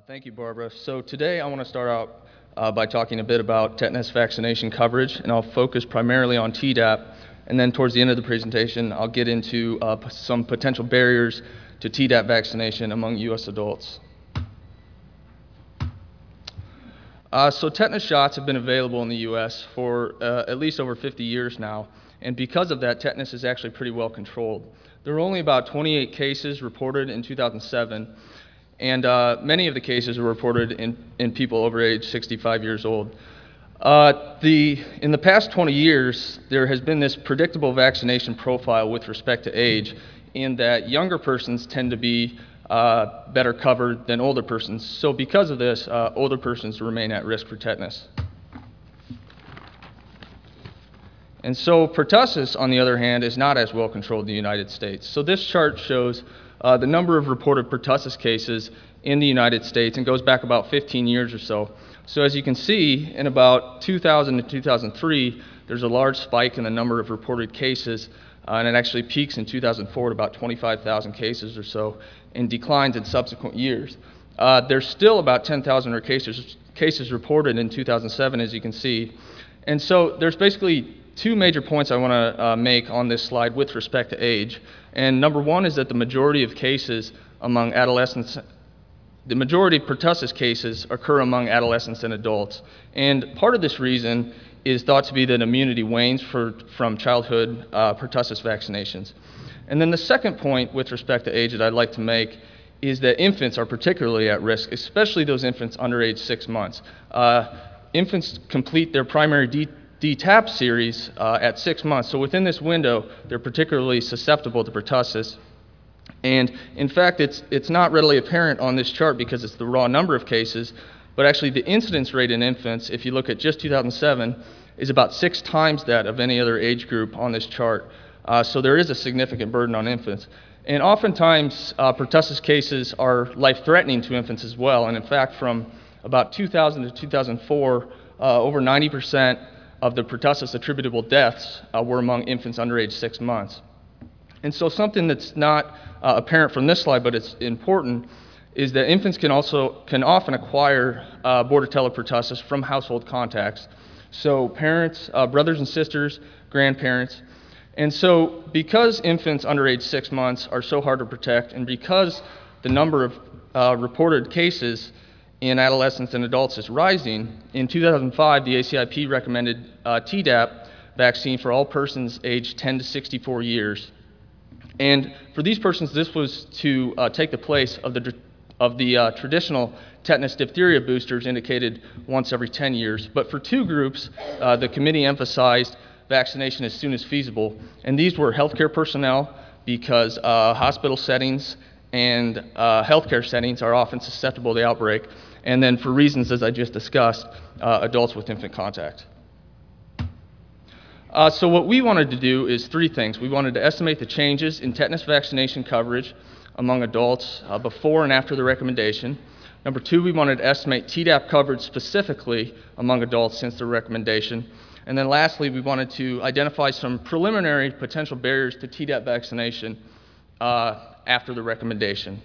Thank you, Barbara. So today I want to start out by talking a bit about tetanus vaccination coverage, and I'll focus primarily on Tdap, and then towards the end of the presentation I'll get into some potential barriers to Tdap vaccination among U.S. adults. So tetanus shots have been available in the U.S. for at least over 50 years now, and because of that, tetanus is actually pretty well controlled. There were only about 28 cases reported in 2007, and many of the cases were reported in people over age 65 years old. In the past 20 years, there has been this predictable vaccination profile with respect to age, in that younger persons tend to be better covered than older persons. So because of this, older persons remain at risk for tetanus. And so pertussis, on the other hand, is not as well controlled in the United States. So this chart shows the number of reported pertussis cases in the United States and goes back about 15 years or so. So as you can see, in about 2000 to 2003, there's a large spike in the number of reported cases, and it actually peaks in 2004 at about 25,000 cases or so, and declines in subsequent years. There's still about 10,000 cases reported in 2007, as you can see. And so there's basically two major points I want to make on this slide with respect to age. And number one is that the majority of cases among adolescents, the majority of pertussis cases occur among adolescents and adults. And part of this reason is thought to be that immunity wanes from childhood pertussis vaccinations. And then the second point with respect to age that I'd like to make is that infants are particularly at risk, especially those infants under age 6 months. Infants complete their primary DTaP series at 6 months, so within this window, they're particularly susceptible to pertussis. And in fact, it's not readily apparent on this chart because it's the raw number of cases, but actually the incidence rate in infants, if you look at just 2007, is about 6 times that of any other age group on this chart. So there is a significant burden on infants. And oftentimes, pertussis cases are life-threatening to infants as well. And in fact, from about 2000 to 2004, over 90% of the pertussis attributable deaths were among infants under age 6 months. And so something that's not apparent from this slide, but it's important, is that infants can often acquire Bordetella pertussis from household contacts. So parents, brothers and sisters, grandparents. And so because infants under age 6 months are so hard to protect, and because the number of reported cases in adolescents and adults is rising, in 2005 the ACIP recommended Tdap vaccine for all persons aged 10 to 64 years. And for these persons, this was to take the place of the traditional tetanus diphtheria boosters indicated once every 10 years. But for two groups, the committee emphasized vaccination as soon as feasible. And these were healthcare personnel, because hospital settings and healthcare settings are often susceptible to the outbreak. And then for reasons, as I just discussed, adults with infant contact. So what we wanted to do is three things. We wanted to estimate the changes in tetanus vaccination coverage among adults before and after the recommendation. Number two, we wanted to estimate Tdap coverage specifically among adults since the recommendation. And then lastly, we wanted to identify some preliminary potential barriers to Tdap vaccination after the recommendation.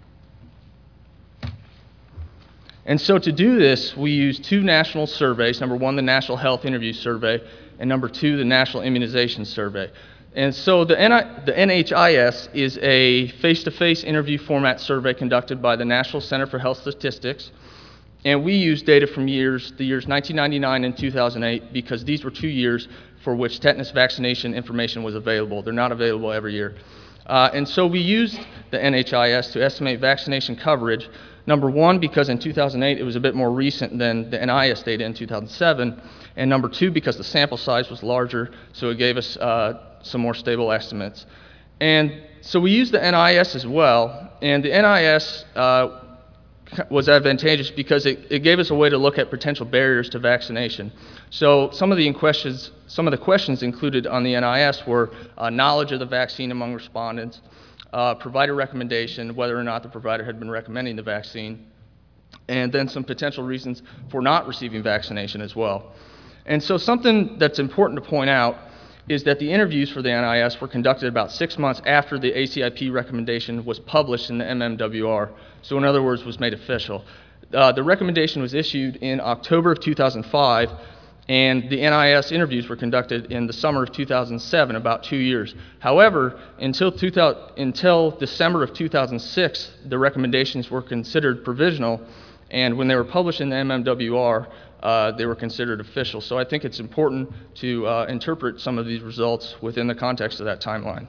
And so to do this, we used two national surveys. Number one, the National Health Interview Survey, and number two, the National Immunization Survey. And so the NHIS is a face-to-face interview format survey conducted by the National Center for Health Statistics. And we used data from the years 1999 and 2008 because these were 2 years for which tetanus vaccination information was available. They're not available every year. And so we used the NHIS to estimate vaccination coverage. Number one, because in 2008 it was a bit more recent than the NIS data in 2007. And number two, because the sample size was larger, so it gave us some more stable estimates. And so we used the NIS as well, and the NIS was advantageous because it gave us a way to look at potential barriers to vaccination. So some of the questions included on the NIS were knowledge of the vaccine among respondents, provider recommendation, whether or not the provider had been recommending the vaccine, and then some potential reasons for not receiving vaccination as well. And so something that's important to point out is that the interviews for the NIS were conducted about 6 months after the ACIP recommendation was published in the MMWR, so in other words, was made official. The recommendation was issued in October of 2005, and the NIS interviews were conducted in the summer of 2007, about 2 years. However, until December of 2006, the recommendations were considered provisional, and when they were published in the MMWR, they were considered official. So I think it's important to interpret some of these results within the context of that timeline.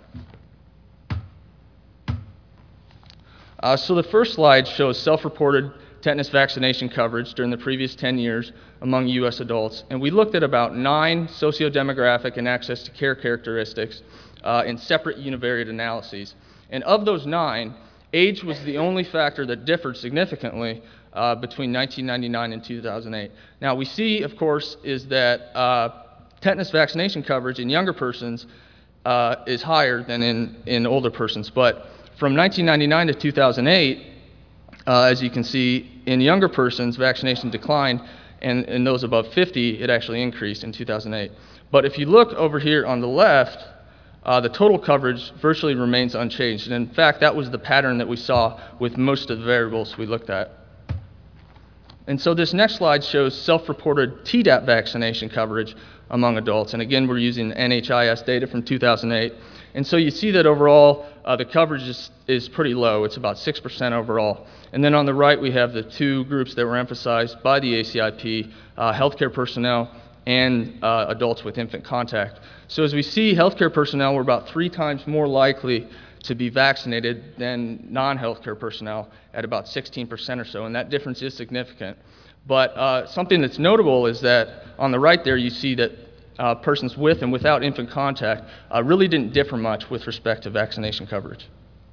So the first slide shows self-reported tetanus vaccination coverage during the previous 10 years among U.S. adults. And we looked at about 9 sociodemographic and access to care characteristics in separate univariate analyses. And of those 9, age was the only factor that differed significantly between 1999 and 2008. Now, we see, of course, is that tetanus vaccination coverage in younger persons is higher than in older persons. But from 1999 to 2008, as you can see, in younger persons, vaccination declined, and in those above 50, it actually increased in 2008. But if you look over here on the left, the total coverage virtually remains unchanged. And in fact, that was the pattern that we saw with most of the variables we looked at. And so this next slide shows self-reported Tdap vaccination coverage among adults. And again, we're using NHIS data from 2008. And so you see that overall, the coverage is pretty low. It's about 6% overall. And then on the right, we have the 2 groups that were emphasized by the ACIP, healthcare personnel and adults with infant contact. So as we see, healthcare personnel were about 3 times more likely to be vaccinated than non-healthcare personnel at about 16% or so, and that difference is significant. But something that's notable is that on the right there, you see that persons with and without infant contact really didn't differ much with respect to vaccination coverage.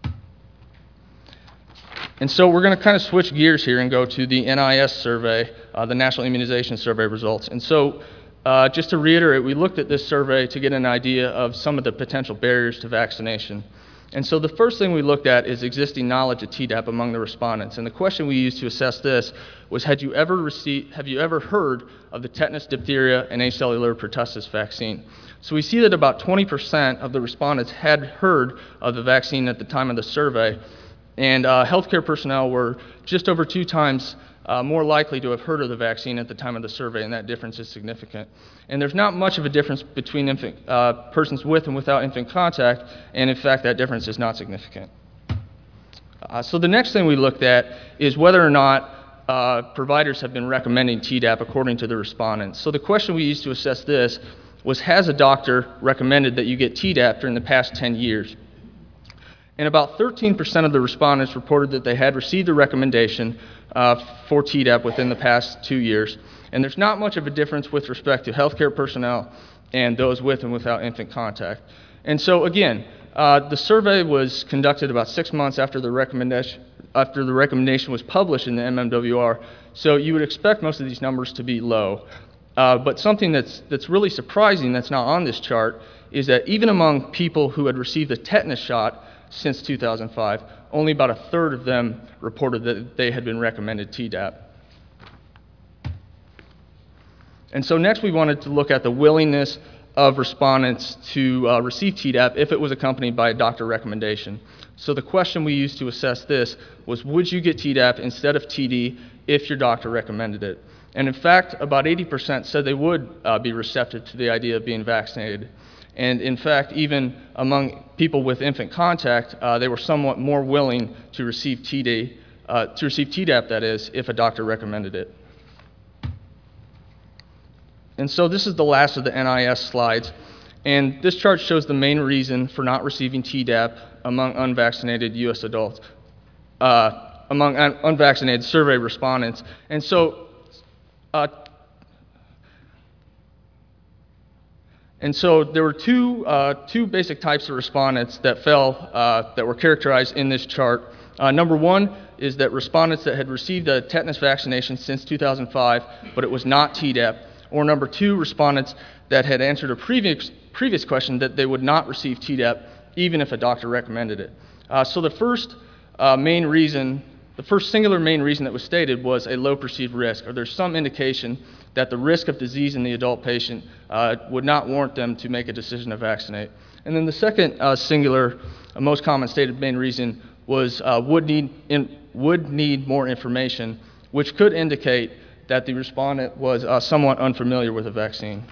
And so we're going to kind of switch gears here and go to the NIS survey, the National Immunization Survey results. And so just to reiterate, we looked at this survey to get an idea of some of the potential barriers to vaccination. And so the first thing we looked at is existing knowledge of Tdap among the respondents. And the question we used to assess this was, have you ever heard of the tetanus, diphtheria, and acellular pertussis vaccine? So we see that about 20% of the respondents had heard of the vaccine at the time of the survey, and healthcare personnel were just over 2 times more likely to have heard of the vaccine at the time of the survey, and that difference is significant. And there's not much of a difference between persons with and without infant contact, and in fact, that difference is not significant. So the next thing we looked at is whether or not providers have been recommending Tdap according to the respondents. So the question we used to assess this was, has a doctor recommended that you get Tdap during the past 10 years? And about 13% of the respondents reported that they had received a recommendation for Tdap within the past 2 years. And there's not much of a difference with respect to healthcare personnel and those with and without infant contact. And so again, the survey was conducted about 6 months after the recommendation was published in the MMWR. So you would expect most of these numbers to be low. But something that's really surprising that's not on this chart is that even among people who had received a tetanus shot since 2005, only about 1/3 of them reported that they had been recommended Tdap. And so next we wanted to look at the willingness of respondents to receive Tdap if it was accompanied by a doctor recommendation. So the question we used to assess this was, would you get Tdap instead of TD if your doctor recommended it? And in fact, about 80% said they would be receptive to the idea of being vaccinated. And in fact, even among people with infant contact, they were somewhat more willing to receive Tdap, that is, if a doctor recommended it. And so this is the last of the NIS slides. And this chart shows the main reason for not receiving Tdap among unvaccinated U.S. adults, among unvaccinated survey respondents. And so there were two basic types of respondents that that were characterized in this chart. Number one is that respondents that had received a tetanus vaccination since 2005, but it was not Tdap. Or number two, respondents that had answered a previous question that they would not receive Tdap even if a doctor recommended it. So the first main reason, the first singular main reason that was stated was a low perceived risk, or there's some indication that the risk of disease in the adult patient would not warrant them to make a decision to vaccinate. And then the second singular, most common stated main reason was would need more information, which could indicate that the respondent was somewhat unfamiliar with a vaccine.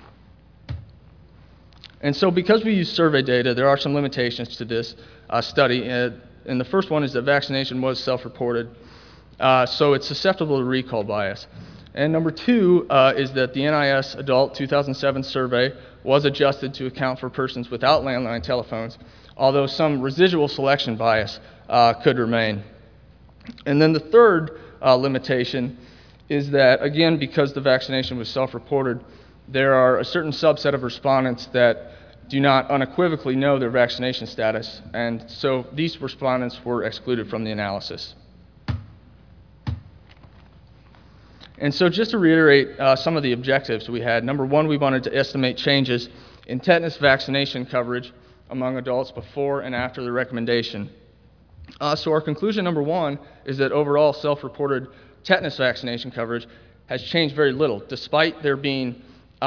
And so because we use survey data, there are some limitations to this study. And the first one is that vaccination was self-reported, so it's susceptible to recall bias. And number two is that the NIS Adult 2007 survey was adjusted to account for persons without landline telephones, although some residual selection bias could remain. And then the third limitation is that, again, because the vaccination was self-reported, there are a certain subset of respondents that do not unequivocally know their vaccination status, and so these respondents were excluded from the analysis. And so just to reiterate some of the objectives we had, number one, we wanted to estimate changes in tetanus vaccination coverage among adults before and after the recommendation. So our conclusion number one is that overall self-reported tetanus vaccination coverage has changed very little, despite there being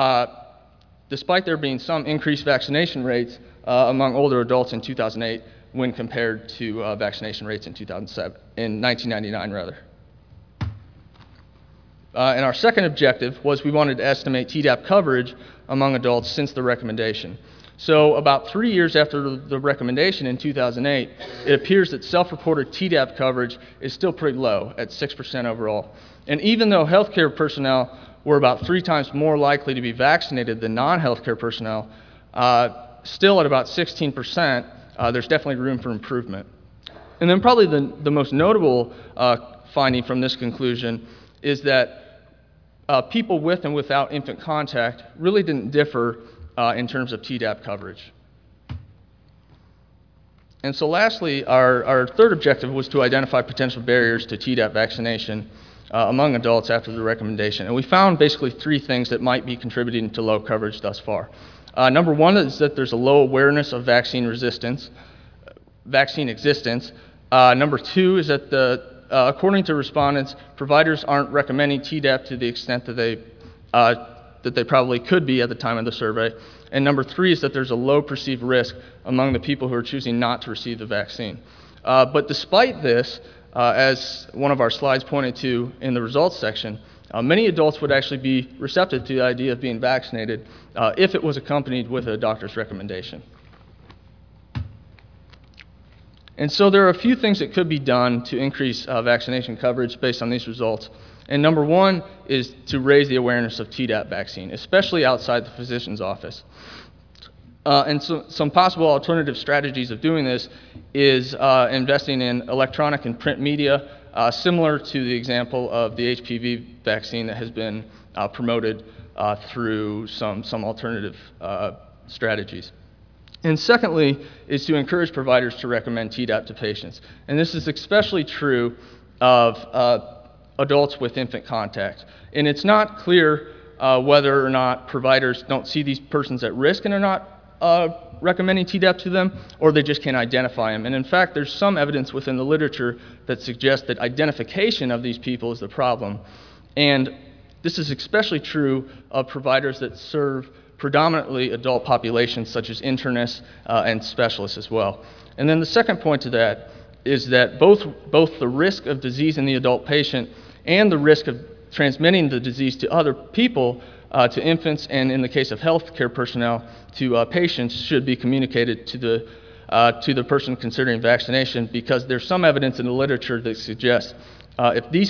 some increased vaccination rates among older adults in 2008 when compared to vaccination rates in 1999 rather. And our second objective was we wanted to estimate Tdap coverage among adults since the recommendation. So about 3 years after the recommendation in 2008, it appears that self-reported Tdap coverage is still pretty low at 6% overall. And even though healthcare personnel were about 3 times more likely to be vaccinated than non-healthcare personnel, still at about 16%, there's definitely room for improvement. And then probably the most notable finding from this conclusion is that people with and without infant contact really didn't differ in terms of Tdap coverage. And so lastly, our third objective was to identify potential barriers to Tdap vaccination among adults after the recommendation. And we found basically 3 things that might be contributing to low coverage thus far. Number one is that there's a low awareness of vaccine existence. Number two is that according to respondents, providers aren't recommending Tdap to the extent that they probably could be at the time of the survey. And number 3 is that there's a low perceived risk among the people who are choosing not to receive the vaccine. But despite this, as one of our slides pointed to in the results section, many adults would actually be receptive to the idea of being vaccinated if it was accompanied with a doctor's recommendation. And so there are a few things that could be done to increase vaccination coverage based on these results. And number one is to raise the awareness of Tdap vaccine, especially outside the physician's office. And so some possible alternative strategies of doing this is investing in electronic and print media, similar to the example of the HPV vaccine that has been promoted through some alternative strategies. And secondly is to encourage providers to recommend Tdap to patients. And this is especially true of adults with infant contact. And it's not clear whether or not providers don't see these persons at risk and are not recommending Tdap to them, or they just can't identify them. And in fact, there's some evidence within the literature that suggests that identification of these people is the problem. And this is especially true of providers that serve predominantly adult populations such as internists and specialists as well. And then the second point to that is that both the risk of disease in the adult patient and the risk of transmitting the disease to other people, to infants, and in the case of healthcare personnel, to patients, should be communicated to the person considering vaccination, because there's some evidence in the literature that suggests if these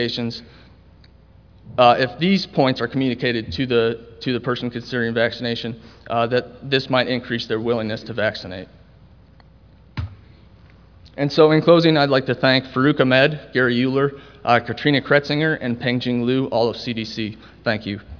points are communicated to the person considering vaccination, that this might increase their willingness to vaccinate. And so in closing, I'd like to thank Farouk Ahmed, Gary Euler, Katrina Kretzinger, and Pengjing Liu, all of CDC. Thank you.